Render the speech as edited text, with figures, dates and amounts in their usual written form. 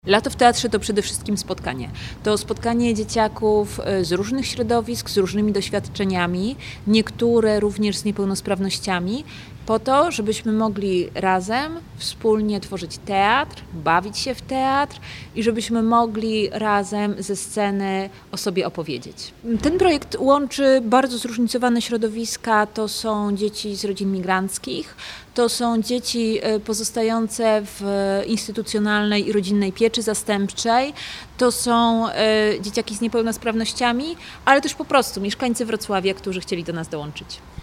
Lato w teatrze to przede wszystkim spotkanie. To spotkanie dzieciaków z różnych środowisk, z różnymi doświadczeniami, niektóre również z niepełnosprawnościami, po to, żebyśmy mogli razem, wspólnie tworzyć teatr, bawić się w teatr i żebyśmy mogli razem ze sceny o sobie opowiedzieć. Ten projekt łączy bardzo zróżnicowane środowiska. To są dzieci z rodzin migranckich, to są dzieci pozostające w instytucjonalnej i rodzinnej pieczy zastępczej, to są dzieciaki z niepełnosprawnościami, ale też po prostu mieszkańcy Wrocławia, którzy chcieli do nas dołączyć.